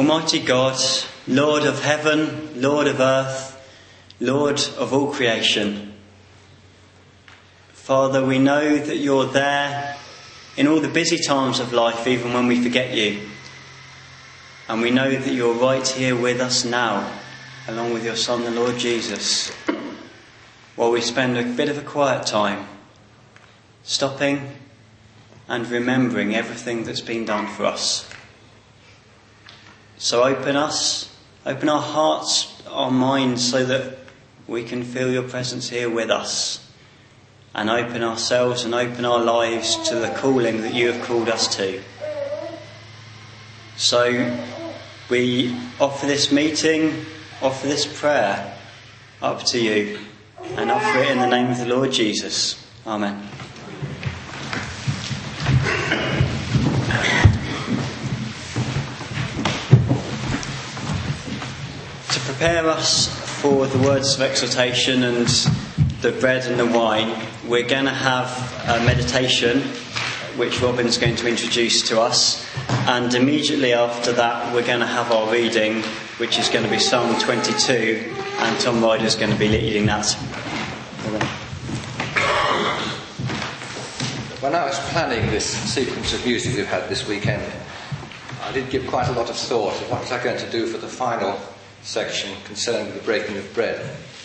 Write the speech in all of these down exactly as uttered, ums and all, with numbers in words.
Almighty God, Lord of heaven, Lord of earth, Lord of all creation. Father, we know that you're there in all the busy times of life, even when we forget you. And we know that you're right here with us now, along with your Son, the Lord Jesus, while we spend a bit of a quiet time, stopping and remembering everything that's been done for us. So open us, open our hearts, our minds, so that we can feel your presence here with us, and open ourselves and open our lives to the calling that you have called us to. So we offer this meeting, offer this prayer up to you, and offer it in the name of the Lord Jesus. Amen. To prepare us for the words of exhortation and the bread and the wine, we're going to have a meditation which Robin's going to introduce to us, and immediately after that we're going to have our reading, which is going to be Psalm twenty-two, and Tom Ryder's going to be leading that. When I was planning this sequence of music we've had this weekend, I did give quite a lot of thought of what was I going to do for the final section concerning the breaking of bread.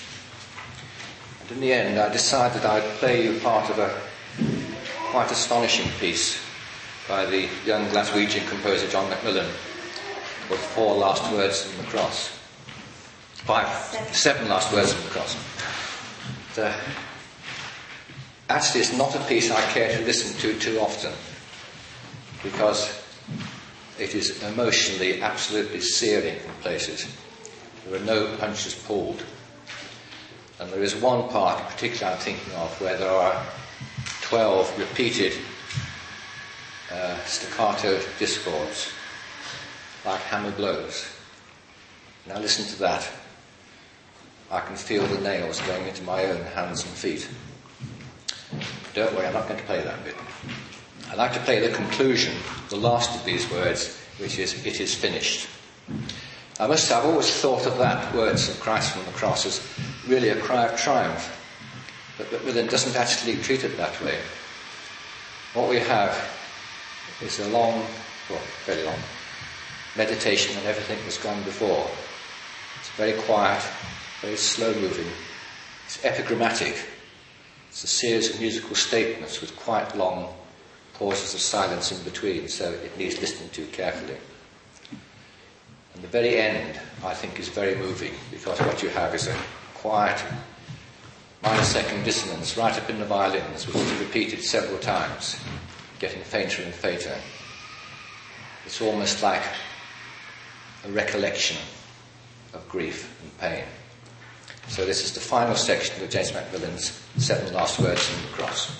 And in the end I decided I'd play you part of a quite astonishing piece by the young Glaswegian composer John Macmillan, called Four Last Words from the Cross. Five, seven, seven last words from the cross. The, actually it's not a piece I care to listen to too often, because it is emotionally absolutely searing in places. There are no punches pulled. And there is one part in particular I'm thinking of where there are twelve repeated uh, staccato discords, like hammer blows. Now listen to that. I can feel the nails going into my own hands and feet. Don't worry, I'm not going to play that bit. I'd like to play the conclusion, the last of these words, which is, "It is finished." I must say, I've always thought of that, words of Christ from the cross, as really a cry of triumph. But Macmillan doesn't actually treat it that way. What we have is a long, well, very long, meditation on everything that's gone before. It's very quiet, very slow-moving. It's epigrammatic. It's a series of musical statements with quite long pauses of silence in between, so it needs listening to carefully. And the very end, I think, is very moving, because what you have is a quiet minor second dissonance right up in the violins, which is repeated several times, getting fainter and fainter. It's almost like a recollection of grief and pain. So this is the final section of James Macmillan's Seven Last Words from the Cross.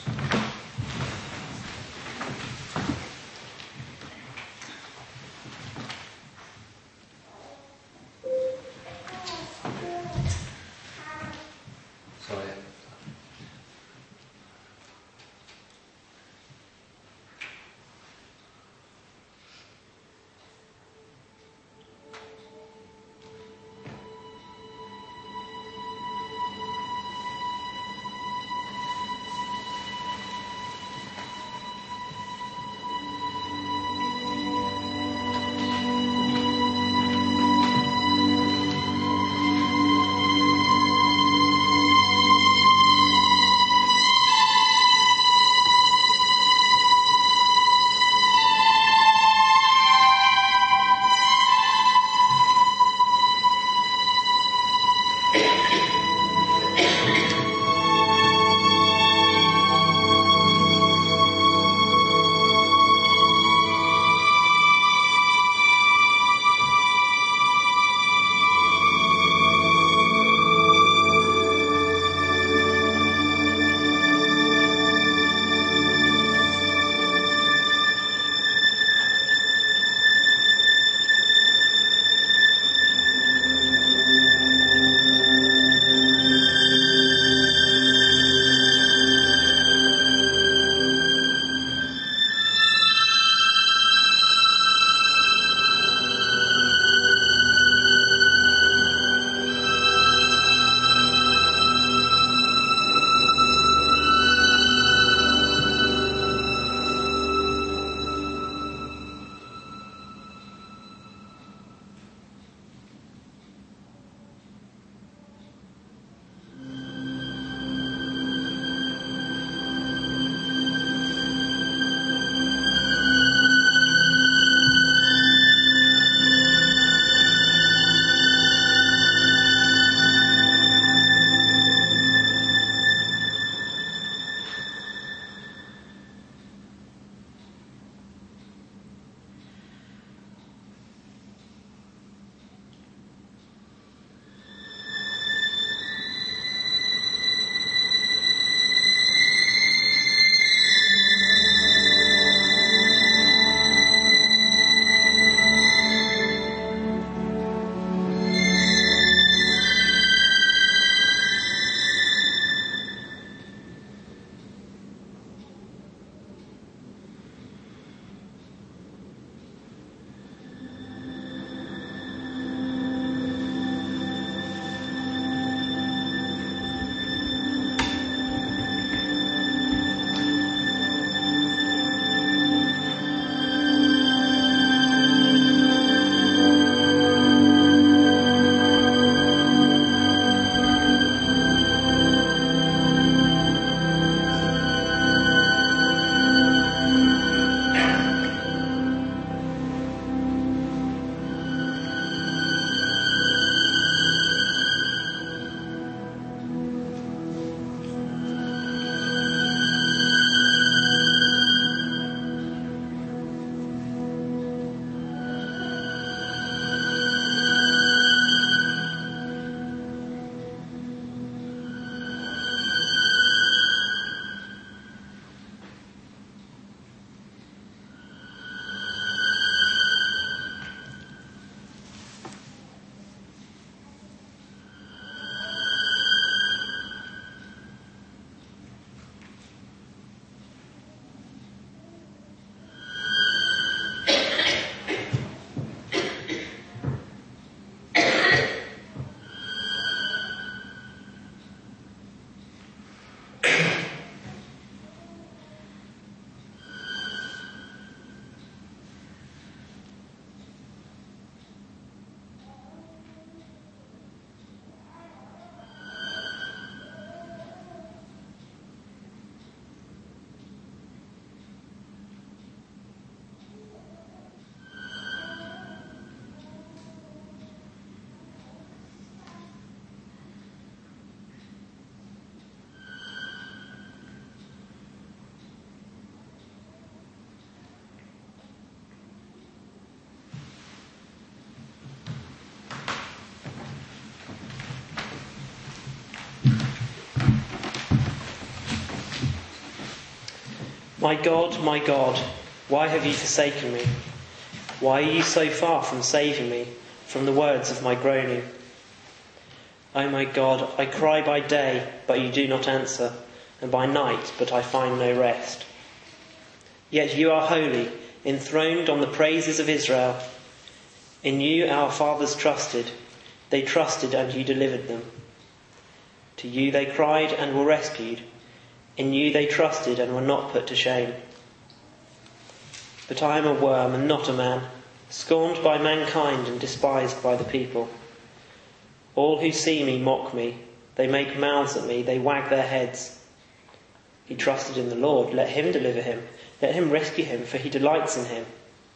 My God, my God, why have you forsaken me? Why are you so far from saving me from the words of my groaning? O my God, I cry by day, but you do not answer, and by night, but I find no rest. Yet you are holy, enthroned on the praises of Israel. In you our fathers trusted. They trusted and you delivered them. To you they cried and were rescued. In you they trusted and were not put to shame. But I am a worm and not a man, scorned by mankind and despised by the people. All who see me mock me. They make mouths at me. They wag their heads. He trusted in the Lord. Let him deliver him. Let him rescue him, for he delights in him.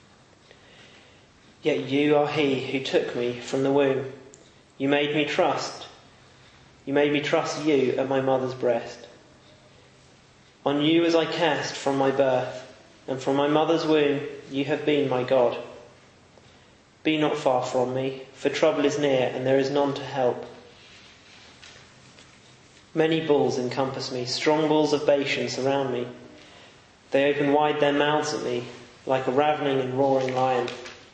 Yet you are he who took me from the womb. You made me trust. You made me trust you at my mother's breast. On you was I cast from my birth, and from my mother's womb you have been my God. Be not far from me, for trouble is near, and there is none to help. Many bulls encompass me, strong bulls of Bashan surround me. They open wide their mouths at me, like a ravening and roaring lion.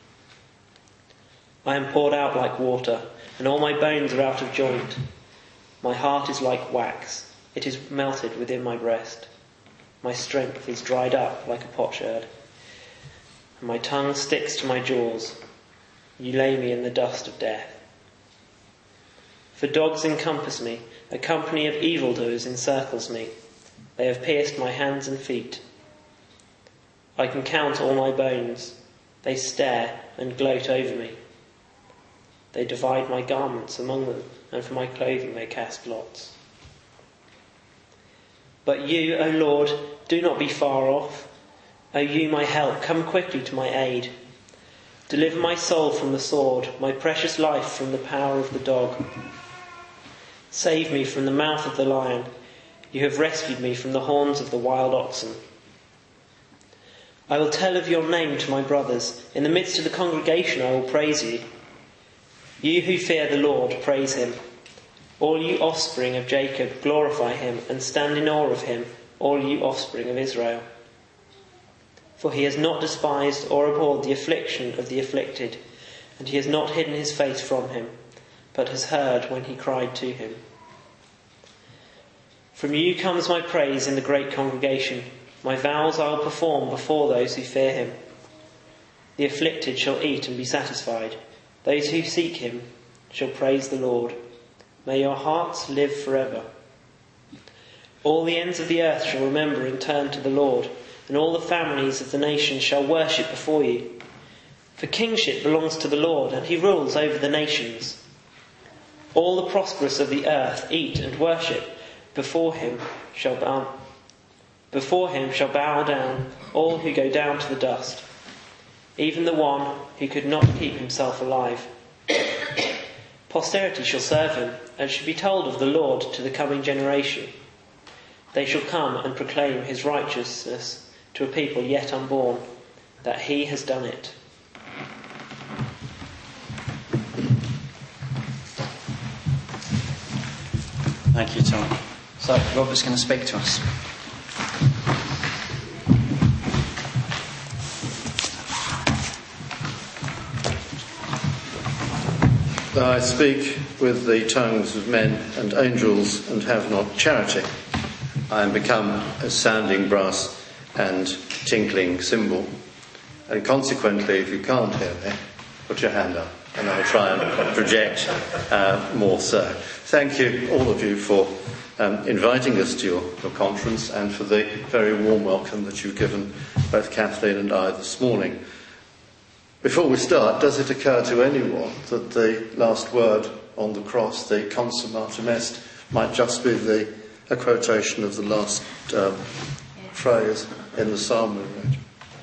I am poured out like water, and all my bones are out of joint. My heart is like wax, it is melted within my breast. My strength is dried up like a potsherd, and my tongue sticks to my jaws. You lay me in the dust of death. For dogs encompass me, a company of evildoers encircles me. They have pierced my hands and feet. I can count all my bones. They stare and gloat over me. They divide my garments among them, and for my clothing they cast lots. But you, O Lord, do not be far off. O you, my help, come quickly to my aid. Deliver my soul from the sword, my precious life from the power of the dog. Save me from the mouth of the lion. You have rescued me from the horns of the wild oxen. I will tell of your name to my brothers. In the midst of the congregation I will praise you. You who fear the Lord, praise him. All you offspring of Jacob, glorify him, and stand in awe of him, all you offspring of Israel. For he has not despised or abhorred the affliction of the afflicted, and he has not hidden his face from him, but has heard when he cried to him. From you comes my praise in the great congregation. My vows I will perform before those who fear him. The afflicted shall eat and be satisfied. Those who seek him shall praise the Lord. May your hearts live forever. All the ends of the earth shall remember and turn to the Lord, and all the families of the nations shall worship before you. For kingship belongs to the Lord, and he rules over the nations. All the prosperous of the earth eat and worship. Before him shall bow, before him shall bow down all who go down to the dust, even the one who could not keep himself alive. Posterity shall serve him, and shall be told of the Lord to the coming generation. They shall come and proclaim his righteousness to a people yet unborn, that he has done it. Thank you, Tom. So, Robert's going to speak to us. I speak with the tongues of men and angels and have not charity. I am become a sounding brass and tinkling cymbal. And consequently, if you can't hear me, put your hand up and I'll try and project uh, more so. Thank you, all of you, for um, inviting us to your, your conference and for the very warm welcome that you've given both Kathleen and I this morning. Before we start, does it occur to anyone that the last word on the cross, the consummatum est, might just be the, a quotation of the last um, phrase in the psalm we read?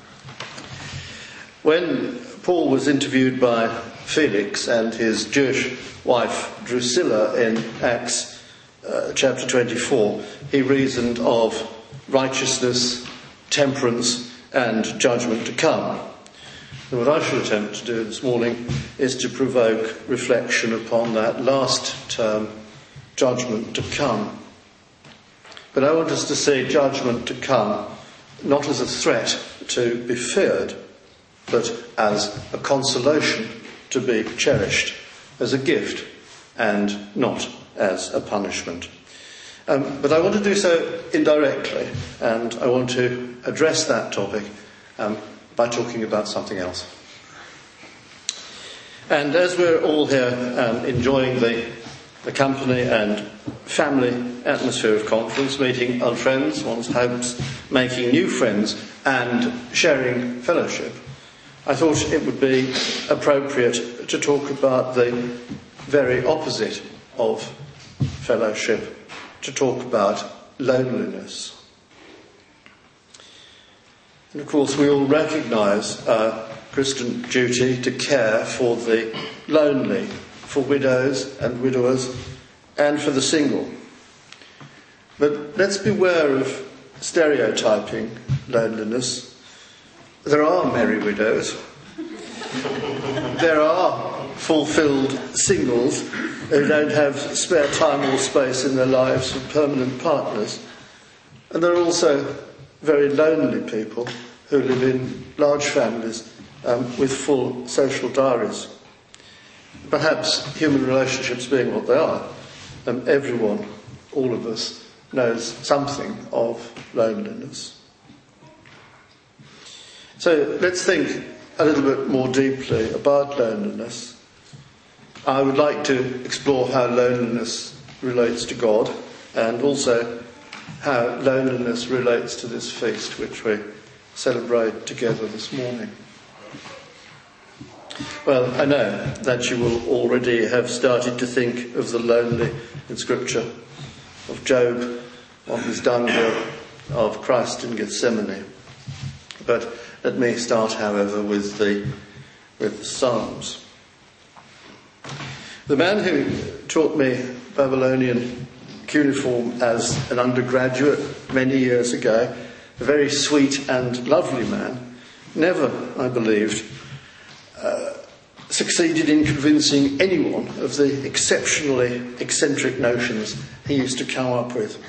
When Paul was interviewed by Felix and his Jewish wife Drusilla in Acts uh, chapter twenty-four, he reasoned of righteousness, temperance and judgment to come. And what I should attempt to do this morning is to provoke reflection upon that last term, judgment to come. But I want us to say judgment to come not as a threat to be feared, but as a consolation to be cherished, as a gift and not as a punishment. Um, but I want to do so indirectly, and I want to address that topic um, by talking about something else. And as we're all here um, enjoying the, the company and family atmosphere of conference, meeting old friends, one's hopes, making new friends and sharing fellowship, I thought it would be appropriate to talk about the very opposite of fellowship, to talk about loneliness. And of course we all recognise our Christian duty to care for the lonely, for widows and widowers, and for the single. But let's beware of stereotyping loneliness. There are merry widows. There are fulfilled singles who don't have spare time or space in their lives for permanent partners. And there are also very lonely people who live in large families um, with full social diaries. Perhaps human relationships being what they are, um, everyone, all of us, knows something of loneliness. So let's think a little bit more deeply about loneliness. I would like to explore how loneliness relates to God, and also how loneliness relates to this feast which we celebrate together this morning. Well, I know that you will already have started to think of the lonely in Scripture, of Job on his dunghill, of Christ in Gethsemane. But let me start, however, with the, with the Psalms. The man who taught me Babylonian cuneiform as an undergraduate many years ago, a very sweet and lovely man, never, I believed, uh, succeeded in convincing anyone of the exceptionally eccentric notions he used to come up with.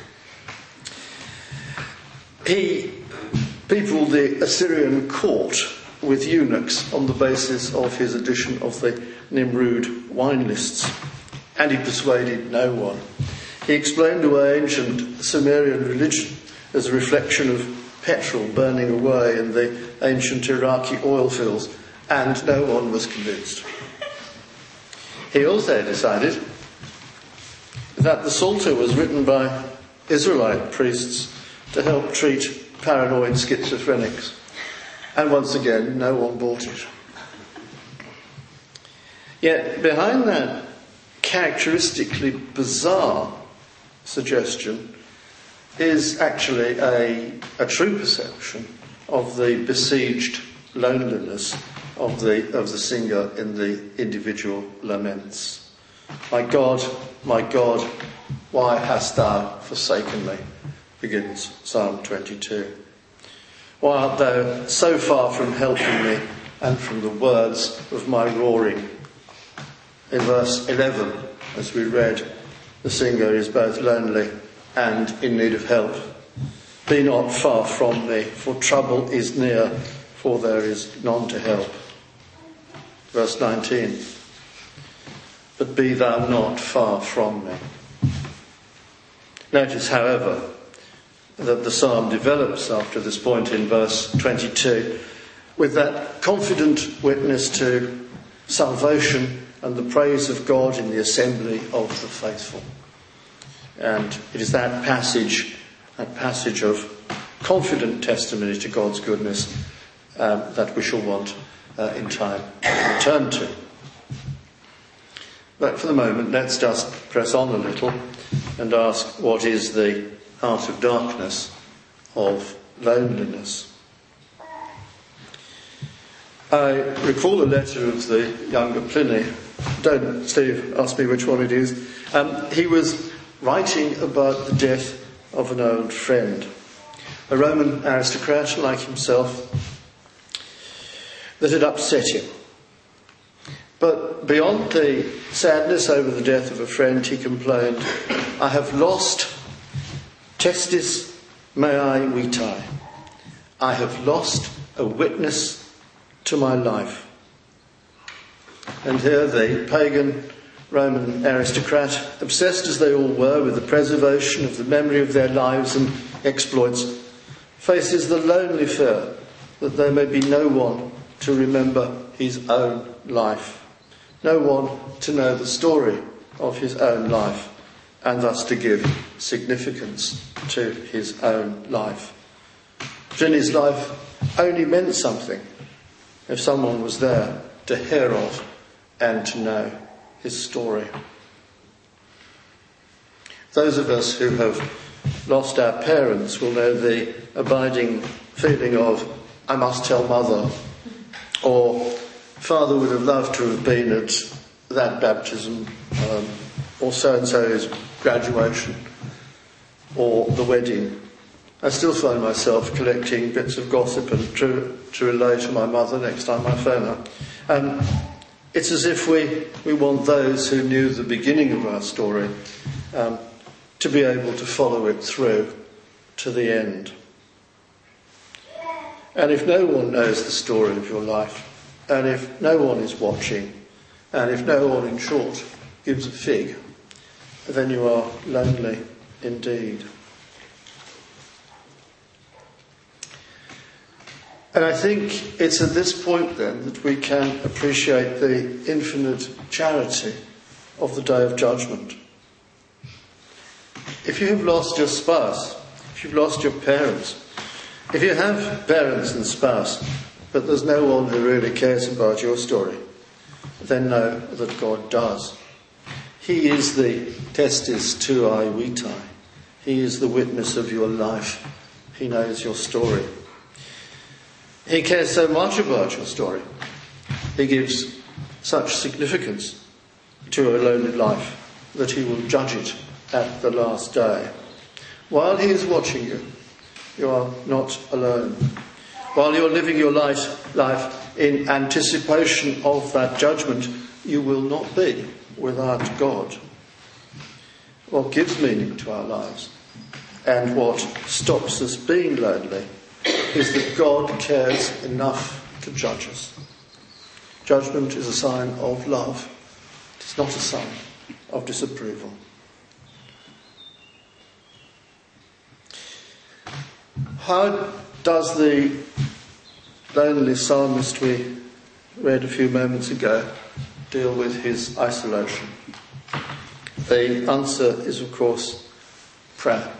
He peopled the Assyrian court with eunuchs on the basis of his edition of the Nimrud wine lists, and he persuaded no one. He explained away ancient Sumerian religion as a reflection of petrol burning away in the ancient Iraqi oil fields, and no one was convinced. He also decided that the Psalter was written by Israelite priests to help treat paranoid schizophrenics, and once again no one bought it. Yet behind that characteristically bizarre suggestion is actually a, a true perception of the besieged loneliness of the of the singer in the individual laments. My God, my God, why hast thou forsaken me? Begins Psalm twenty-two. Why art thou so far from helping me and from the words of my roaring? In verse eleven, as we read, the singer is both lonely and in need of help. Be not far from me, for trouble is near, for there is none to help. Verse nineteen. But be thou not far from me. Notice, however, that the psalm develops after this point in verse twenty-two with that confident witness to salvation and the praise of God in the assembly of the faithful. And it is that passage, that passage of confident testimony to God's goodness um, that we shall want uh, in time to return to. But for the moment, let's just press on a little and ask, what is the heart of darkness of loneliness? I recall a letter of the younger Pliny. Don't, Steve, ask me which one it is. Um, he was writing about the death of an old friend, a Roman aristocrat like himself, that had upset him. But beyond the sadness over the death of a friend, he complained, I have lost testis mei vitae. I have lost a witness to my life. And here the pagan Roman aristocrat, obsessed as they all were with the preservation of the memory of their lives and exploits, faces the lonely fear that there may be no one to remember his own life, no one to know the story of his own life, and thus to give significance to his own life. Pliny's life only meant something if someone was there to hear of and to know his story. Those of us who have lost our parents will know the abiding feeling of, I must tell mother, or father would have loved to have been at that baptism, um, or so-and-so's graduation, or the wedding. I still find myself collecting bits of gossip and to, to relay to my mother next time I phone her. Um, it's as if we, we want those who knew the beginning of our story um, to be able to follow it through to the end. And if no one knows the story of your life, and if no one is watching, and if no one, in short, gives a fig, then you are lonely indeed. And I think it's at this point then that we can appreciate the infinite charity of the Day of Judgment. If you have lost your spouse, if you've lost your parents, if you have parents and spouse, but there's no one who really cares about your story, then know that God does. He is the testis tuae vitae. He is the witness of your life. He knows your story. He cares so much about your story. He gives such significance to a lonely life that he will judge it at the last day. While he is watching you, you are not alone. While you're living your life, life in anticipation of that judgment, you will not be without God. What gives meaning to our lives and what stops us being lonely is that God cares enough to judge us. Judgment is a sign of love. It is not a sign of disapproval. How does the lonely psalmist we read a few moments ago deal with his isolation? The answer is, of course, prayer.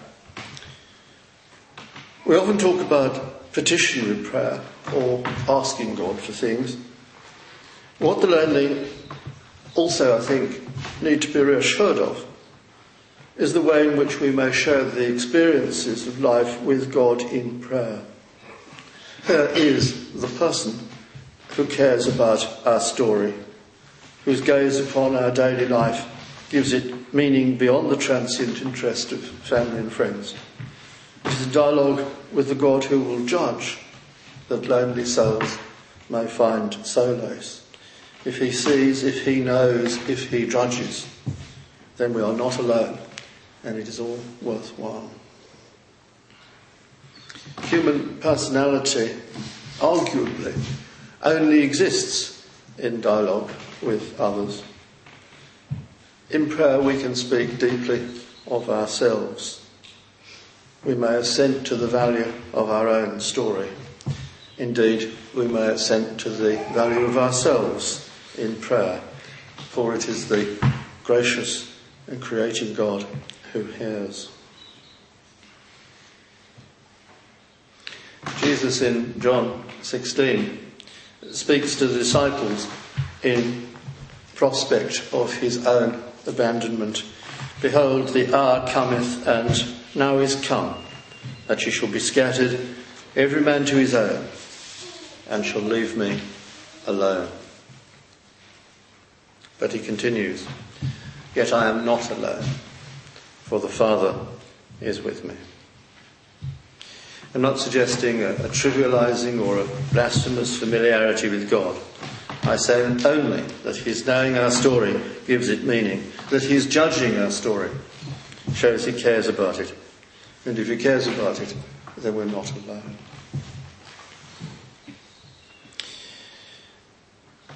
We often talk about petitionary prayer or asking God for things. What the lonely also, I think, need to be reassured of is the way in which we may share the experiences of life with God in prayer. Here is the person who cares about our story, whose gaze upon our daily life gives it meaning beyond the transient interest of family and friends. It is a dialogue with the God who will judge that lonely souls may find solace. If he sees, if he knows, if he judges, then we are not alone, and it is all worthwhile. Human personality, arguably, only exists in dialogue with others. In prayer we can speak deeply of ourselves. We may assent to the value of our own story. Indeed, we may assent to the value of ourselves in prayer, for it is the gracious and creating God who hears. Jesus in John sixteen speaks to the disciples in prospect of his own abandonment. Behold, the hour cometh, and now is come, that ye shall be scattered, every man to his own, and shall leave me alone. But he continues, yet I am not alone, for the Father is with me. I'm not suggesting a, a trivializing or a blasphemous familiarity with God. I say only that his knowing our story gives it meaning, that his judging our story shows he cares about it. And if he cares about it, then we're not alone.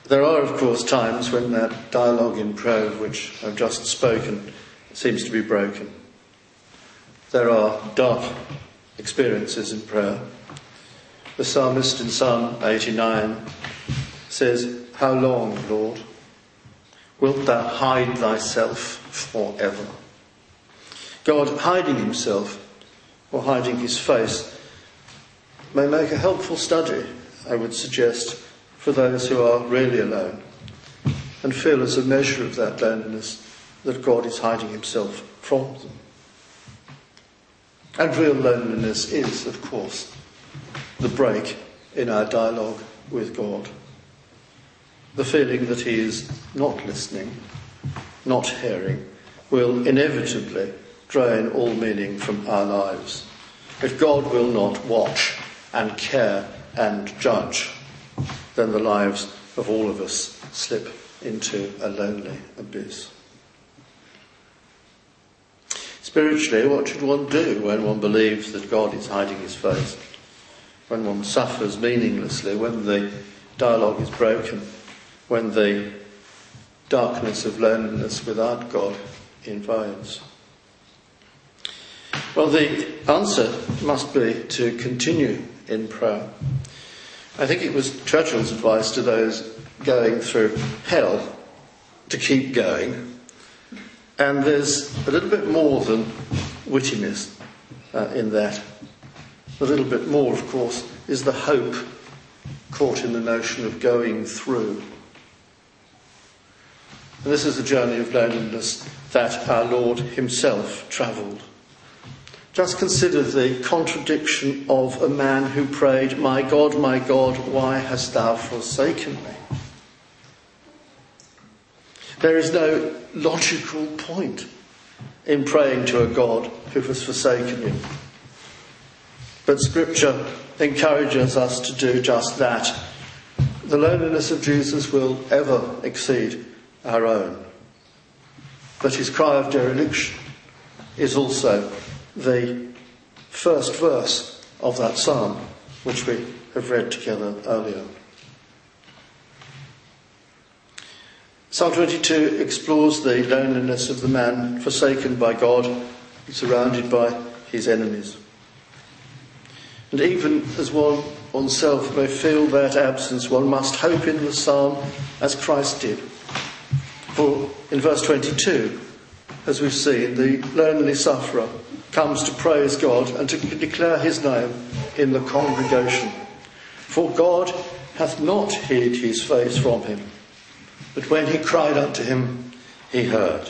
There are, of course, times when that dialogue in prayer of which I've just spoken seems to be broken. There are dark experiences in prayer. The psalmist in Psalm eighty-nine says, "How long, Lord, wilt thou hide thyself forever?" God hiding himself or hiding his face may make a helpful study, I would suggest, for those who are really alone and feel as a measure of that loneliness that God is hiding himself from them. And real loneliness is, of course, the break in our dialogue with God. The feeling that he is not listening, not hearing, will inevitably drain all meaning from our lives. If God will not watch and care and judge, then the lives of all of us slip into a lonely abyss. Spiritually, what should one do when one believes that God is hiding his face? When one suffers meaninglessly, when the dialogue is broken, when the darkness of loneliness without God invades? Well, the answer must be to continue in prayer. I think it was Churchill's advice to those going through hell to keep going. And there's a little bit more than wittiness uh, in that. A little bit more, of course, is the hope caught in the notion of going through. And this is a journey of loneliness that our Lord himself travelled. Just consider the contradiction of a man who prayed, "My God, my God, why hast thou forsaken me?" There is no logical point in praying to a God who has forsaken you. But Scripture encourages us to do just that. The loneliness of Jesus will ever exceed our own. But his cry of dereliction is also the first verse of that psalm, which we have read together earlier. Psalm twenty-two explores the loneliness of the man forsaken by God, surrounded by his enemies. And even as one oneself may feel that absence, one must hope in the psalm as Christ did. For in verse twenty-two, as we've seen, the lonely sufferer comes to praise God and to declare his name in the congregation. For God hath not hid his face from him, but when he cried unto him, he heard.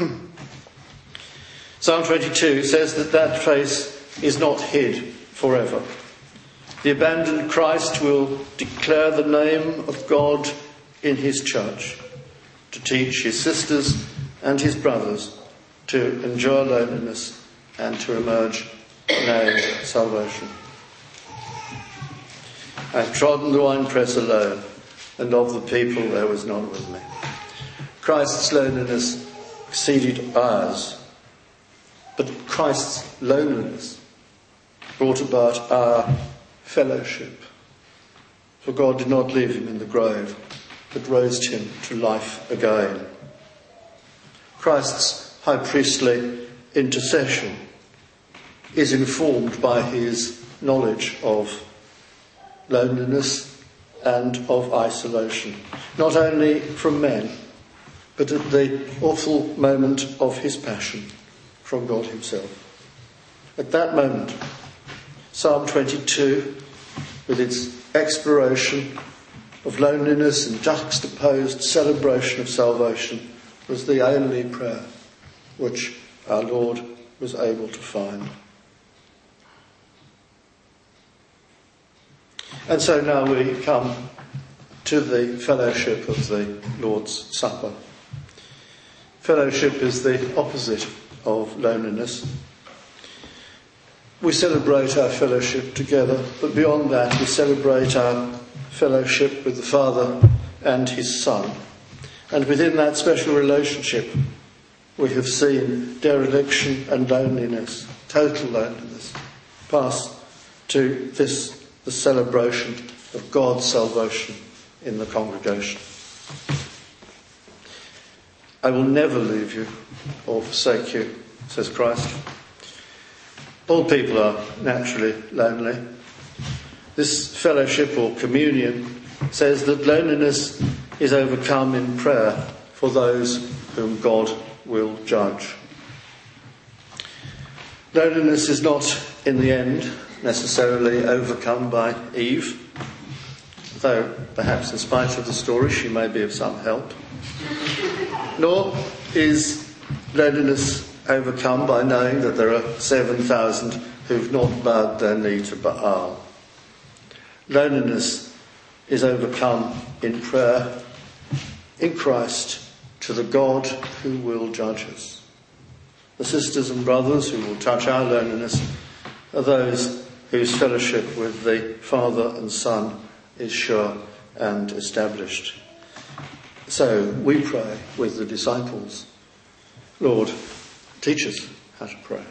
Psalm twenty-two says that that face is not hid forever. The abandoned Christ will declare the name of God in his church, to teach his sisters and his brothers to endure loneliness and to emerge knowing salvation. I have trodden the winepress alone, and of the people there was none with me. Christ's loneliness exceeded ours, but Christ's loneliness brought about our fellowship. For God did not leave him in the grave, but raised him to life again. Christ's high priestly intercession is informed by his knowledge of loneliness and of isolation, not only from men, but at the awful moment of his passion, from God himself. At that moment, Psalm twenty-two, with its exploration of loneliness and juxtaposed celebration of salvation, was the only prayer which our Lord was able to find. And so now we come to the fellowship of the Lord's Supper. Fellowship is the opposite of loneliness. We celebrate our fellowship together, but beyond that we celebrate our fellowship with the Father and his Son. And within that special relationship we have seen dereliction and loneliness, total loneliness, pass to this, the celebration of God's salvation in the congregation. I will never leave you or forsake you, says Christ. All people are naturally lonely. This fellowship or communion says that loneliness is overcome in prayer for those whom God will judge. Loneliness is not, in the end, necessarily overcome by Eve, though perhaps in spite of the story she may be of some help. Nor is loneliness overcome by knowing that there are seven thousand who've not bowed their knee to Baal. Loneliness is overcome in prayer, in Christ, to the God who will judge us. The sisters and brothers who will touch our loneliness are those whose fellowship with the Father and Son is sure and established. So we pray with the disciples, Lord, teach us how to pray.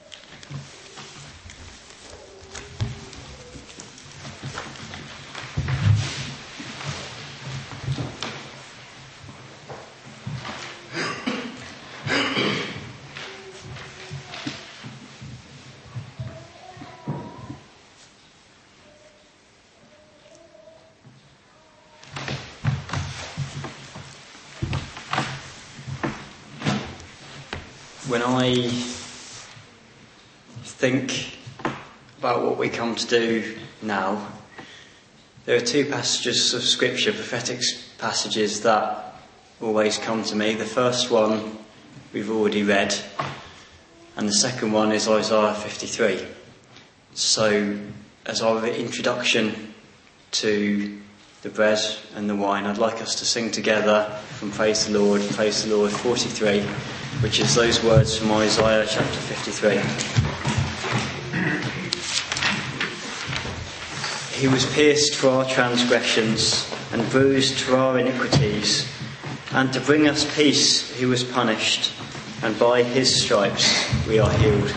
When I think about what we come to do now, there are two passages of Scripture, prophetic passages, that always come to me. The first one we've already read, and the second one is Isaiah fifty-three. So, as our introduction to the bread and the wine, I'd like us to sing together from Praise the Lord, Praise the Lord forty-three, which is those words from Isaiah chapter fifty-three. He was pierced for our transgressions and bruised for our iniquities, and to bring us peace he was punished, and by his stripes we are healed.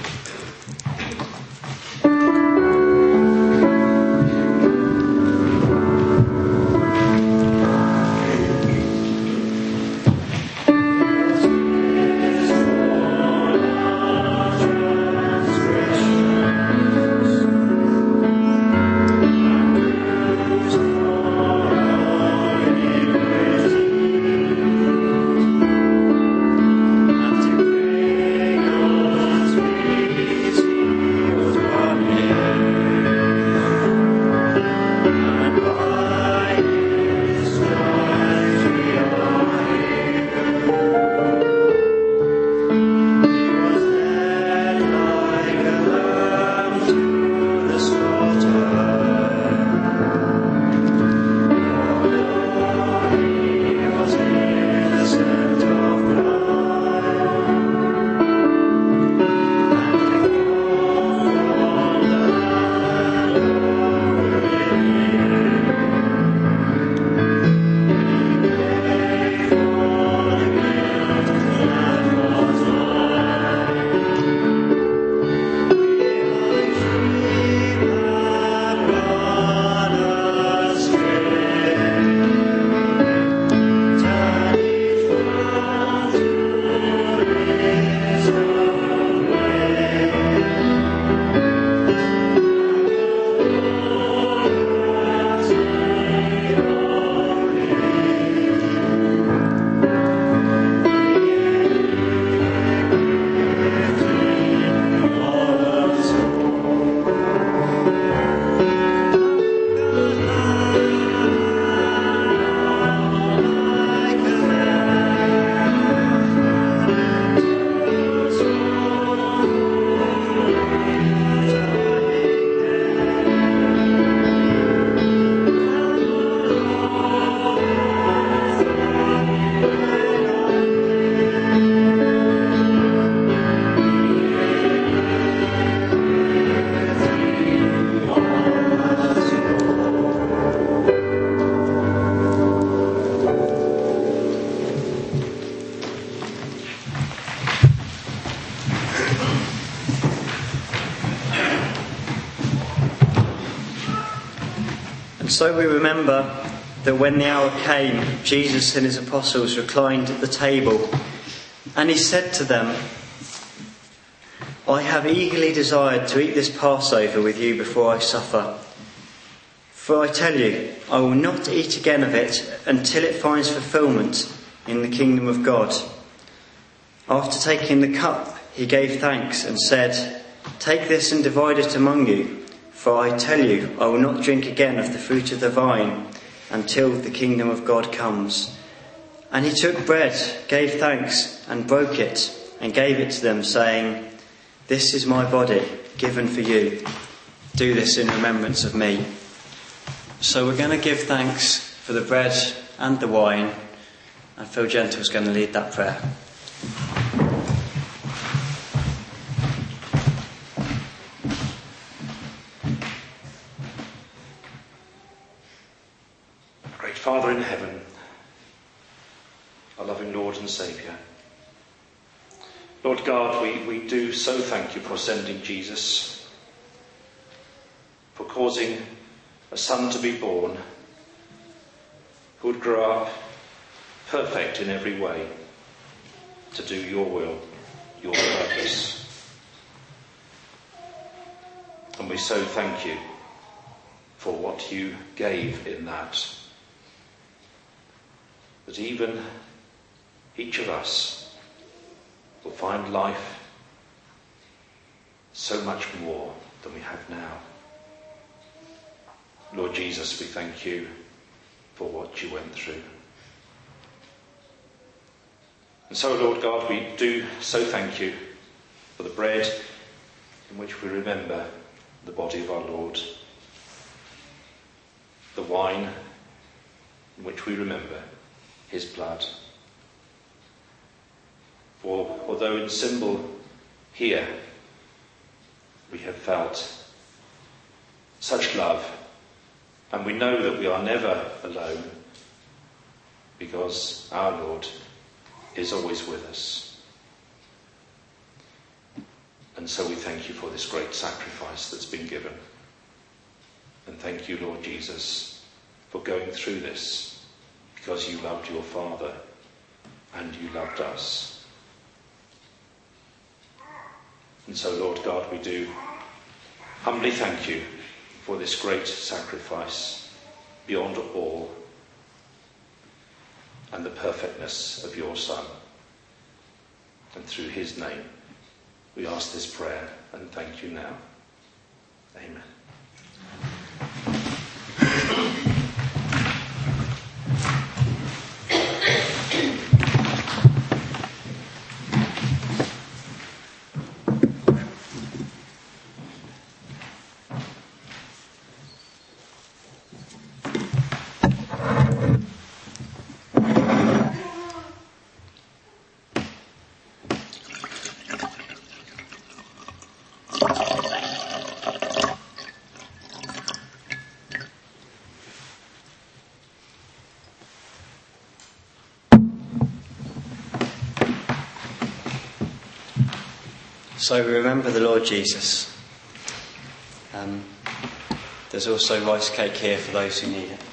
So we remember that when the hour came, Jesus and his apostles reclined at the table, and he said to them, I have eagerly desired to eat this Passover with you before I suffer. For I tell you, I will not eat again of it until it finds fulfillment in the kingdom of God. After taking the cup, he gave thanks and said, Take this and divide it among you, for I tell you, I will not drink again of the fruit of the vine until the kingdom of God comes. And he took bread, gave thanks, and broke it, and gave it to them, saying, This is my body, given for you. Do this in remembrance of me. So we're going to give thanks for the bread and the wine, and Phil Gentle's going to lead that prayer. Great Father in heaven, our loving Lord and Saviour, Lord God, we, we do so thank you for sending Jesus, for causing a son to be born who would grow up perfect in every way to do your will, your purpose. And we so thank you for what you gave in that. That even each of us will find life so much more than we have now. Lord Jesus, we thank you for what you went through. And so, Lord God, we do so thank you for the bread in which we remember the body of our Lord, the wine in which we remember his blood. For although in symbol here we have felt such love, and we know that we are never alone because our Lord is always with us. And so we thank you for this great sacrifice that's been given. And thank you, Lord Jesus, for going through this because you loved your Father and you loved us. And so, Lord God, we do humbly thank you for this great sacrifice beyond all and the perfectness of your Son. And through his name we ask this prayer and thank you now. Amen. So we remember the Lord Jesus. Um, there's also rice cake here for those who need it.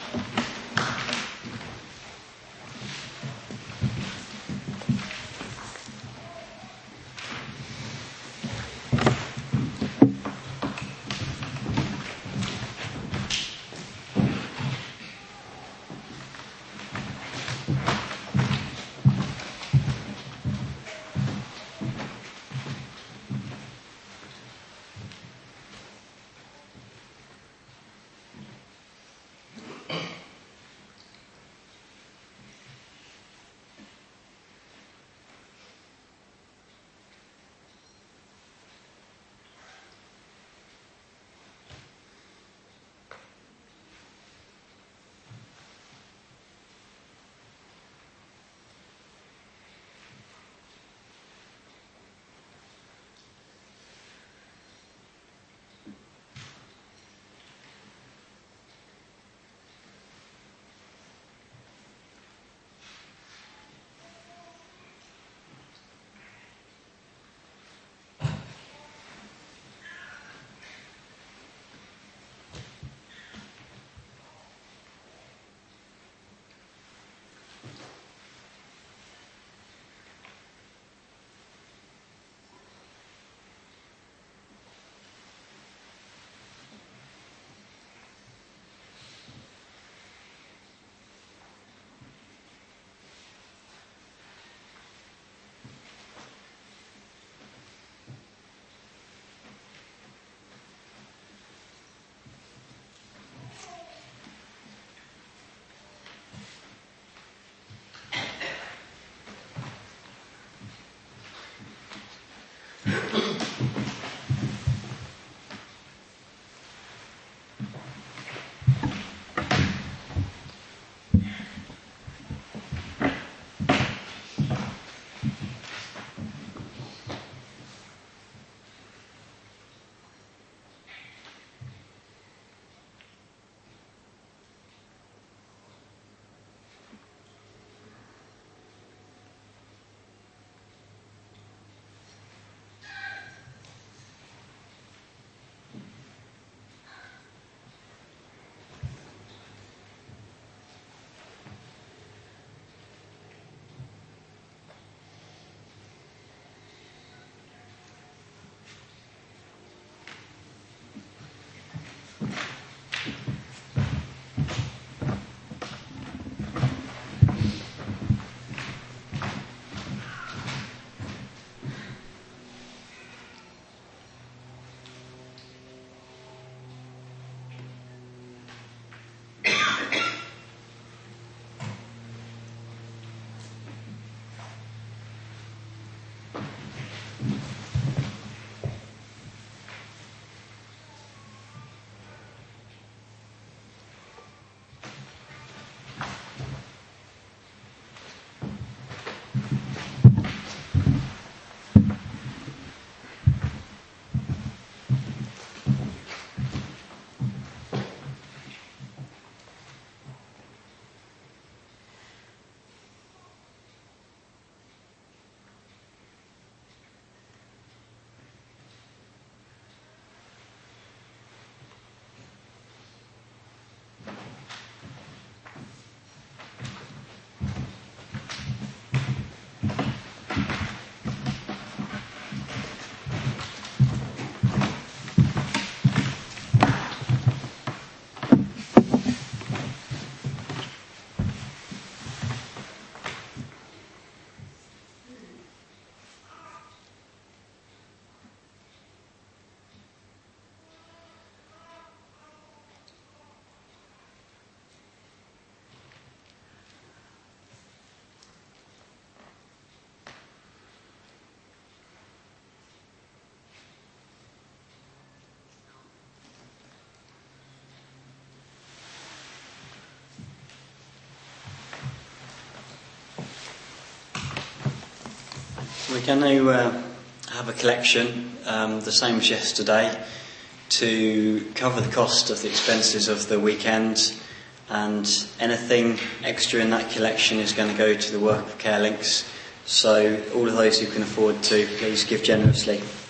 We're going to uh, have a collection, um, the same as yesterday, to cover the cost of the expenses of the weekend, and anything extra in that collection is going to go to the work of CareLinks. So all of those who can afford to, please give generously.